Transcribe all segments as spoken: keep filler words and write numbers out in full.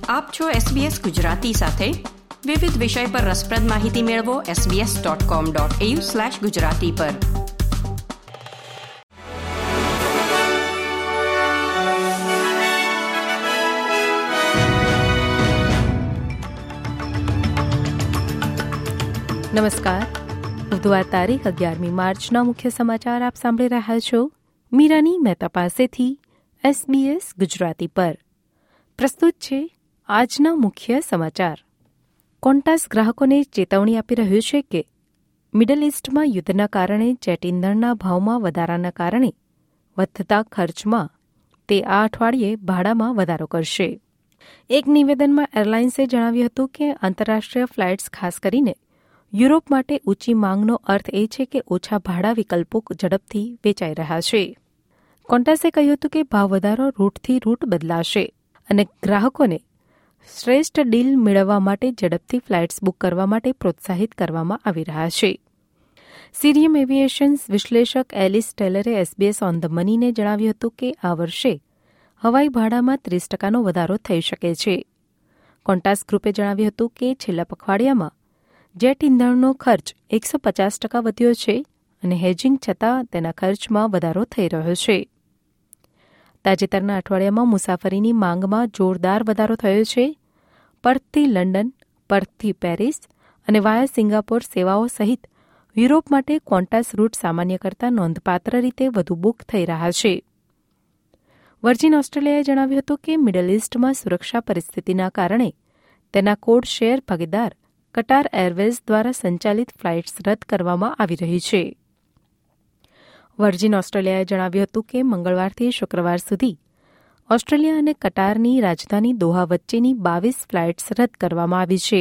આપ છો એસબીએસ ગુજરાતી સાથે. વિવિધ વિષય પર રસપ્રદ માહિતી મેળવો SBS dot com dot AU slash Gujarati પર. નમસ્કાર. બુધવાર તારીખ અગિયારમી માર્ચના મુખ્ય સમાચાર આપ સાંભળી રહ્યા છો મીરાની મહેતા પાસેથી એસબીએસ ગુજરાતી પર. પ્રસ્તુત છે આજના મુખ્ય સમાચાર. કોન્ટાસ ગ્રાહકોને ચેતવણી આપી રહ્યું છે કે મિડલ ઇસ્ટમાં યુદ્ધના કારણે જેટ ઇંધણના ભાવમાં વધારાના કારણે વધતા ખર્ચમાં તે આ અઠવાડિયે ભાડામાં વધારો કરશે. એક નિવેદનમાં એરલાઇન્સે જણાવ્યું હતું કે આંતરરાષ્ટ્રીય ફ્લાઇટ્સ ખાસ કરીને યુરોપ માટે ઊંચી માંગનો અર્થ એ છે કે ઓછા ભાડા વિકલ્પો ઝડપથી વેચાઈ રહ્યા છે. કોન્ટાસે કહ્યું હતું કે ભાવ વધારો રૂટથી રૂટ બદલાશે અને ગ્રાહકોને શ્રેષ્ઠ ડીલ મેળવવા માટે ઝડપથી ફ્લાઇટ્સ બુક કરવા માટે પ્રોત્સાહિત કરવામાં આવી રહ્યા છે. સિરિયમ એવિએશન્સ વિશ્લેષક એલિસ ટેલરે એસબીએસ ઓન ધ મનીને જણાવ્યું હતું કે આ વર્ષે હવાઈ ભાડામાં ત્રીસ ટકાનો વધારો થઈ શકે છે. કોન્ટાસ ગ્રુપે જણાવ્યું હતું કે છેલ્લા પખવાડિયામાં જેટ ઇંધણનો ખર્ચ એકસો પચાસ ટકા વધ્યો છે અને હેજિંગ છતાં તેના ખર્ચમાં વધારો થઈ રહ્યો છે. તાજેતરના અઠવાડિયામાં મુસાફરીની માંગમાં જોરદાર વધારો થયો છે. પર્થથી લંડન, પર્થથી પેરિસ અને વાયા સિંગાપોર સેવાઓ સહિત યુરોપ માટે ક્વોન્ટાસ રૂટ સામાન્ય કરતાં નોંધપાત્ર રીતે વધુ બુક થઈ રહ્યા છે. વર્જિન ઓસ્ટ્રેલિયાએ જણાવ્યું હતું કે મિડલ ઇસ્ટમાં સુરક્ષા પરિસ્થિતિના કારણે તેના કોડ શેર ભાગીદાર કટાર એરવેઝ દ્વારા સંચાલિત ફ્લાઇટ્સ રદ કરવામાં આવી રહી છે. વર્જિન ઓસ્ટ્રેલિયાએ જણાવ્યું હતું કે મંગળવારથી શુક્રવાર સુધી ઓસ્ટ્રેલિયા અને કટારની રાજધાની દોહા વચ્ચેની બાવીસ ફ્લાઇટ્સ રદ કરવામાં આવી છે.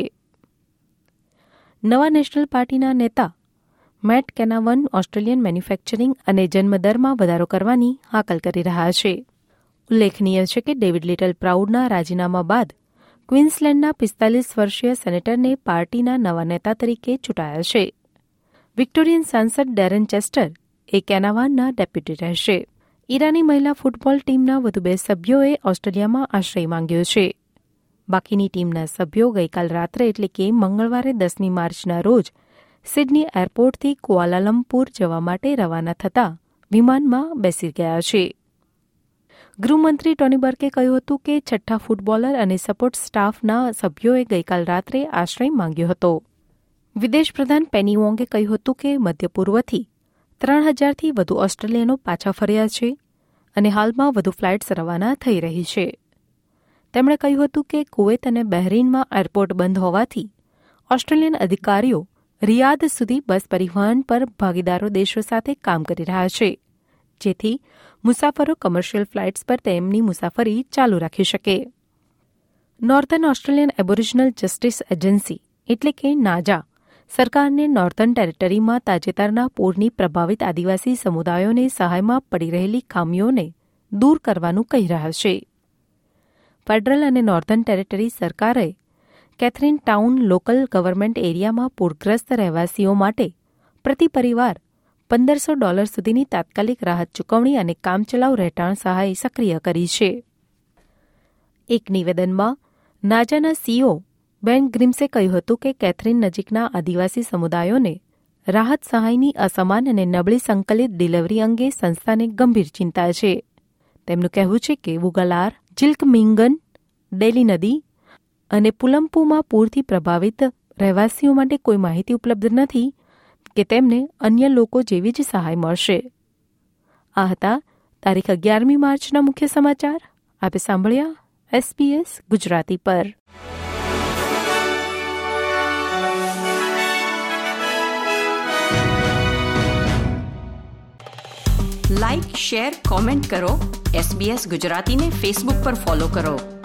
નવા નેશનલ પાર્ટીના નેતા મેટ કેનાવન ઓસ્ટ્રેલિયન મેન્યુફેક્ચરિંગ અને જન્મદરમાં વધારો કરવાની હાકલ કરી રહ્યા છે. ઉલ્લેખનીય છે કે ડેવિડ લિટલ પ્રાઉડના રાજીનામા બાદ ક્વીન્સલેન્ડના પિસ્તાલીસ વર્ષીય સેનેટરને પાર્ટીના નવા નેતા તરીકે ચૂંટાયા છે. વિક્ટોરિયન સાંસદ ડેરેન ચેસ્ટર એ કેનાવાનના ડેપ્યુટી રહેશે. ઈરાની મહિલા ફૂટબોલ ટીમના વધુ બે સભ્યોએ ઓસ્ટ્રેલિયામાં આશ્રય માંગ્યો છે. બાકીની ટીમના સભ્યો ગઈકાલ રાત્રે એટલે કે મંગળવારે દસમી માર્ચના રોજ સિડની એરપોર્ટથી કુઆલાલંપુર જવા માટે રવાના થતાં વિમાનમાં બેસી ગયા છે. ગૃહમંત્રી ટોની બર્કે કહ્યું હતું કે છઠ્ઠા ફૂટબોલર અને સપોર્ટ સ્ટાફના સભ્યોએ ગઈકાલ રાત્રે આશ્રય માંગ્યો હતો. વિદેશ પ્રધાન પેની વોંગે કહ્યું હતું કે મધ્ય પૂર્વથી ત્રણ હજારથી વધુ ઓસ્ટ્રેલિયનો પાછા ફર્યા છે અને હાલમાં વધુ ફ્લાઇટ્સ રવાના થઈ રહી છે. તેમણે કહ્યું હતું કે કુવૈત અને બહેરીનમાં એરપોર્ટ બંધ હોવાથી ઓસ્ટ્રેલિયન અધિકારીઓ રિયાદ સુધી બસ પરિવહન પર ભાગીદારો દેશો સાથે કામ કરી રહ્યા છે, જેથી મુસાફરો કમર્શિયલ ફ્લાઇટ્સ પર તેમની મુસાફરી ચાલુ રાખી શકે. Northern Australian Aboriginal Justice Agency એટલે કે નાજા સરકારને નોર્ધન ટેરેટરીમાં તાજેતરના પૂરની પ્રભાવિત આદિવાસી સમુદાયોને સહાયમાં પડી રહેલી ખામીઓને દૂર કરવાનું કહી રહ્યા છે. ફેડરલ અને નોર્ધન ટેરેટરી સરકારે કેથરીન ટાઉન લોકલ ગવર્મેન્ટ એરિયામાં પૂરગ્રસ્ત રહેવાસીઓ માટે પ્રતિ પરિવાર પંદરસો ડોલર સુધીની તાત્કાલિક રાહત ચૂકવણી અને કામચલાઉ રહેઠાણ સહાય સક્રિય કરી છે. એક નિવેદનમાં નાજાના સીઈઓ બેન ગ્રિમ્સે કહ્યું હતું કે કેથરીન નજીકના આદિવાસી સમુદાયોને રાહત સહાયની અસમાન અને નબળી સંકલિત ડિલિવરી અંગે સંસ્થાને ગંભીર ચિંતા છે. તેમનું કહેવું છે કે વુગાલાર, જિલ્કમિંગન, ડેલી નદી અને પુલમ્પુમાં પૂરથી પ્રભાવિત રહેવાસીઓ માટે કોઈ માહિતી ઉપલબ્ધ નથી કે તેમને અન્ય લોકો જેવી જ સહાય મળશે. આ હતા તારીખ અગિયારમી માર્ચના મુખ્ય સમાચાર. આપે સાંભળ્યા એસબીએસ ગુજરાતી પર. લાઇક, શેર, કોમેન્ટ કરો. એસબીએસ ગુજરાતીને ફેસબુક પર ફોલો કરો.